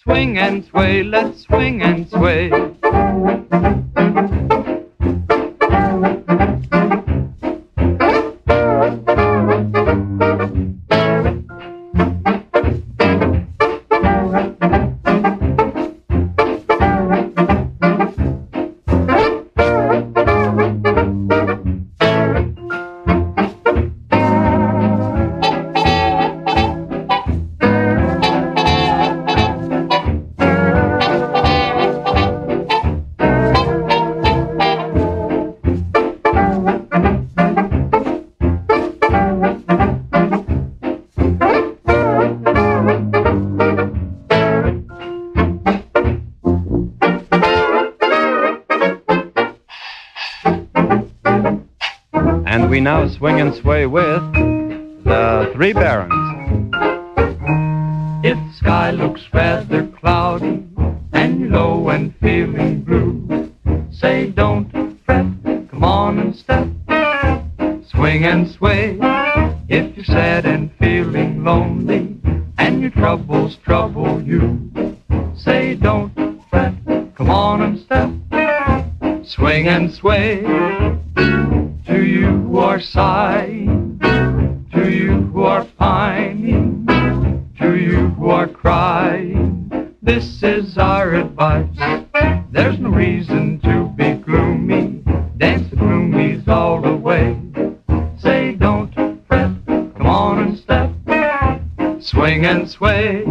swing and sway, let's swing and sway. And we now swing and sway with the Three Barons. If the sky looks rather cloudy and you're low and feeling blue, say don't fret, come on and step, swing and sway. If you're sad and feeling lonely and your troubles trouble you, say don't fret, come on and step, swing and sway. To you who are sighing, to you who are pining, to you who are crying, this is our advice. There's no reason to be gloomy, dance the gloomies all away. Say don't fret, come on and step, swing and sway.